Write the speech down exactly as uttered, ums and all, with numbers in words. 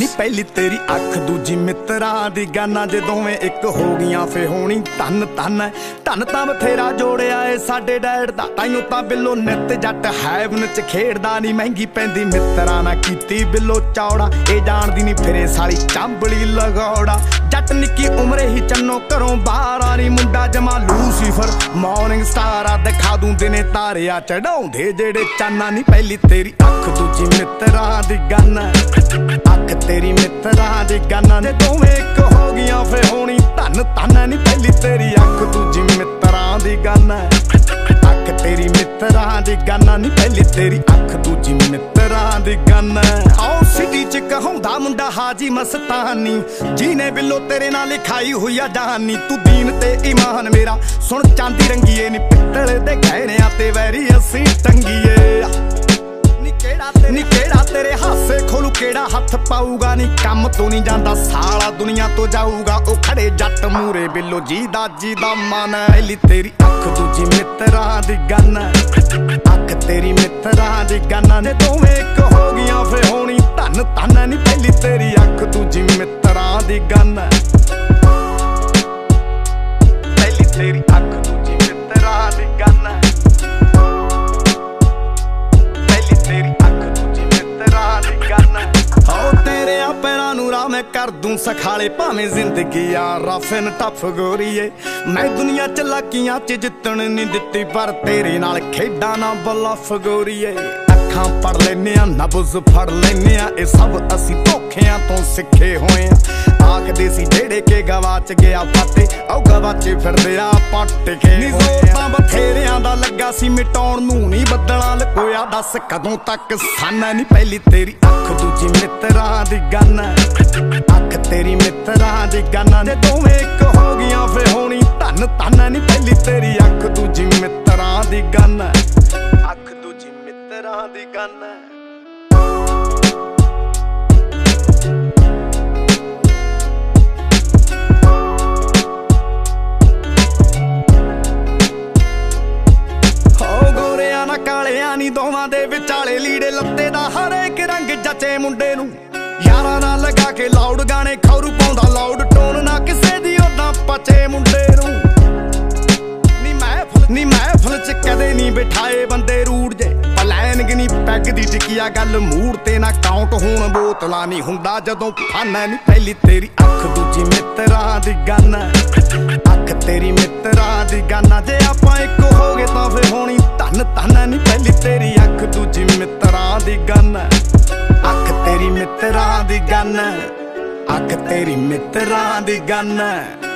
ਨੀ ਪਹਿਲੀ ਤੇਰੀ ਅੱਖ ਦੂਜੀ ਮਿੱਤਰਾਂ ਦੀ ਗਾਨਾ ਜੇ ਦੋਵੇਂ ਇੱਕ ਹੋ ਗਈਆਂ ਫੇ ਹੋਣੀ ਧੰਨ ਧੰਨ ਧੰਨ ਤਾਂ ਬਥੇਰਾ ਜੋੜਿਆ ਏ ਸਾਡੇ ਡੈਡ ਦਾ ਤਾਈਓ ਤਾਂ ਬਿੱਲੋ ਨਿੱਤ ਜੱਟ ਹੈਵਨ ਚ ਖੇਡਦਾ ਨੀ ਮਹਿੰਗੀ ਪੈਂਦੀ ਮਿੱਤਰਾਂ ਨਾ ਕੀਤੀ ਬਿੱਲੋ ਚੌੜਾ ਇਹ ਜਾਣਦੀ ਨੀ ਫਿਰੇ ਸਾਲੀ ਚਾਂਬਲੀ ਲਗੌੜਾ ਜੱਟ ਨਿੱਕੀ ਉਮਰੇ ਹੀ ਚੰਨੋ ਘਰੋਂ ਬਾਹਰ ਆ ਨੀ ਮੁੰਡਾ ਜਮਾ ਲੂਸੀਫਰ ਮਾਰਨਿੰਗ ਸਟਾਰ ਆ ਦਿਖਾ ਦੂੰ ਦਿਨੇ ਤਾਰਿਆ ਚੜਾਉਂਦੇ ਜਿਹੜੇ ਚਾਨਾ ਨੀ ਪਹਿਲੀ ਤੇਰੀ ਅੱਖ ਦੂਜੀ ਮਿੱਤਰਾਂ ਦੀ ਗਾਨਾ ਅੱਖ ਤੇਰੀ ਮਿੱਤਰਾਂ ਦੀ ਗਾਨਾ ਜੇ ਦੋਵੇਂ ਇੱਕ ਹੋ ਗਈਆਂ ਫੇ ਹੋਣੀ ਧੰਨ ਧੰਨ ਨੀ ਪਹਿਲੀ ਤੇਰੀ ਅੱਖ ਦੂਜੀ ਮਿੱਤਰਾਂ ਦੀ ਗਾਨਾ ਅੱਖ ਤੇਰੀ ਮਿੱਤਰਾਂ ਦੀ ਗਾਨਾ ਨੀ ਪਹਿਲੀ ਤੇਰੀ ਅੱਖ ਦੂਜੀ ਮਿੱਤਰਾਂ ਦੀ ਗਾਨਾ ਆਓ ਸਿਟੀ ਚ ਕਹਾਉਂਦਾ ਮੁੰਡਾ ਹਾਜੀ ਮਸਤਾਨੀ ਜਿਹਨੇ ਬਿੱਲੋ ਤੇਰੇ ਨਾਲ ਲਿਖਾਈ ਹੋਈ ਆ ਜਹਾਨੀ ਤੂੰ ਦੀਨ ਤੇ ਈਮਾਨ ਮੇਰਾ ਸੁਣ ਚਾਂਦੀ ਰੰਗੀਏ ਨੀ ਪਿੱਤਲ ਦੇ ਗਹਿਣਿਆਂ ਤੇ ਵੈਰੀ ਅਸੀਂ ਟੰਗੀਏ ਨੀ ਕਿਹੜਾ ਤੇਰੇ ਹਾਸੇ ਖੋਲੂ ਕਿਹੜਾ ਹੱਥ ਪਾਊਗਾ ਨੀ ਕੰਮ ਤੋਂ ਨਹੀਂ ਜਾਂਦਾ ਸਾਲਾ ਦੁਨੀਆ ਤੋਂ ਜਾਊਗਾ ਉਹ ਖੜੇ ਜੱਟ ਮੂਰੇ ਬਿੱਲੋ ਜੀ ਦਾ ਜੀ ਦਾ ਮਨ ਪਹਿਲੀ ਤੇਰੀ ਅੱਖ ਦੂਜੀ ਮਿੱਤਰਾਂ ਦੀ ਗਾਨਾ ਅੱਖ ਤੇਰੀ ਮਿੱਤਰਾਂ ਦੀ ਗਾਨਾ ਨੇ ਦੋਵੇਂ ਇੱਕ ਹੋ ਗਈਆਂ ਫੇ ਹੋਣੀ ਧੰਨ ਧੰਨ ਨੀ ਪਹਿਲੀ ਤੇਰੀ ਅੱਖ ਦੂਜੀ ਮਿੱਤਰਾਂ ਦੀ ਗਾਨਾ ਪਹਿਲੀ ਤੇਰੀ ਅੱਖ ਦੂਜੀ ਮਿੱਤਰਾਂ ਦੀ ਗਾਨਾ ਮੈਂ ਕਰ ਦੂੰ ਸਖਾਲੇ ਭਾਵੇਂ ਜ਼ਿੰਦਗੀ ਆ ਰਫ ਐਂਡ ਟਫ ਗੋਰੀਏ ਮੈਂ ਦੁਨੀਆ ਚ ਲਾਕੀਆਂ ਚ ਜਿੱਤਣ ਨਹੀਂ ਦਿੱਤੀ ਪਰ ਤੇਰੇ ਨਾਲ ਖੇਡਾਂ ਨਾ ਬਲਫ ਗੋਰੀਏ ਅੱਖਾਂ ਪੜ ਲੈਨੇ ਆ ਨਬਜ਼ ਫੜ ਲੈਨੇ ਆ ਇਹ ਸਭ ਅਸੀਂ ਧੋਖਿਆਂ ਤੋਂ ਸਿੱਖੇ ਹੋਏ ਆ ਆਖਦੇ ਸੀ ਜਿਹੜੇ ਕੇ ਗਵਾਚ ਗਿਆ ਫਾਤੇ ਉਹ ਗਵਾਚੇ ਫਿਰਦੇ ਆ ਪੱਟ ਕੇ ਨੀ ਜ਼ੋਰ ਬਥੇਰਿਆਂ ਦਾ ਲੱਗਾ ਸੀ ਮਿਟਾਉਣ ਨੂੰ ਨਹੀਂ ਬੱਦਲਾਂ ਲਕੋਇਆ ਦੱਸ ਕਦੋਂ ਤੱਕ ਸਾਨਾ ਨੀ ਪਹਿਲੀ ਤੇਰੀ ਅੱਖ ਦੂਜੀ ਮਿੱਤਰਾਂ ਦੀ ਗਾਨਾ ਅੱਖ ਤੇਰੀ ਮਿੱਤਰਾਂ ਦੀ ਗਾਨਾ ਜੇ ਦੋਵੇਂ ਇੱਕ ਹੋ ਗਈਆਂ ਫੇ ਹੋਣੀ ਧੰਨ ਧੰਨ ਨੀ ਪਹਿਲੀ ਤੇਰੀ ਅੱਖ ਦੂਜੀ ਮਿੱਤਰਾਂ ਦੀ ਗਾਨਾ ਅੱਖ ਦੂਜੀ ਮਿੱਤਰਾਂ ਦੀ ਗਾਨਾ ਕਾਲਿਆਂ ਨੀ ਦੋਵਾਂ ਦੇ ਵਿਚਾਲੇ ਲੀੜੇ ਲੱਤੇ ਦਾ ਹਰੇਕ ਰੰਗ ਜੱਚੇ ਮੁੰਡੇ ਨੂੰ ਯਾਰਾਂ ਨਾਲ ਲਗਾ ਕੇ ਲਾਊਡ ਗਾਣੇ ਖੌਰੂ ਪਾਉਂਦਾ ਲਾਊਡ ਟੋਨ ਨਾ ਕਿਸੇ ਦੀ ਉਦਾਂ ਪਚੇ ਮੁੰਡੇ ਨੂੰ ਨੀ ਮਹਿਫਲ ਨੀ ਮਹਿਫਲ ਚ ਕਦੇ ਨਹੀਂ ਬਿਠਾਏ ਬੰਦੇ ਰੂੜ ਜੇ ਪਲੈਨਗ ਨੀ ਪੈਗ ਦੀ ਟਿਕਿਆ ਗੱਲ ਮੂਡ ਤੇ ਨਾ ਕਾਊਂਟ ਹੋਣ ਬੋਤਲਾਂ ਨਹੀਂ ਹੁੰਦਾ ਜਦੋਂ ਫਾਨਾ ਨੀ ਪਹਿਲੀ ਤੇਰੀ ਅੱਖ ਦੂਜੀ ਮਿੱਤਰਾਂ ਦੀ ਗਾਨਾ ਅੱਖ ਤੇਰੀ ਮਿੱਤਰਾਂ ਦੀ ਗਾਨਾ ਜੇ ਆਪਾਂ ਇੱਕ ਹੋ ਗਏ ਤਾਂ ਫੇ ਹੋਣੀ ਧੰਨ ਧੰਨ ਨੀ ਪਹਿਲੀ ਤੇਰੀ ਅੱਖ ਦੂਜੀ ਮਿੱਤਰਾਂ ਦੀ ਗਾਨਾ ਅੱਖ ਤੇਰੀ ਮਿੱਤਰਾਂ ਦੀ ਗਾਨਾ ਅੱਖ ਤੇਰੀ ਮਿੱਤਰਾਂ ਦੀ ਗਾਨਾ।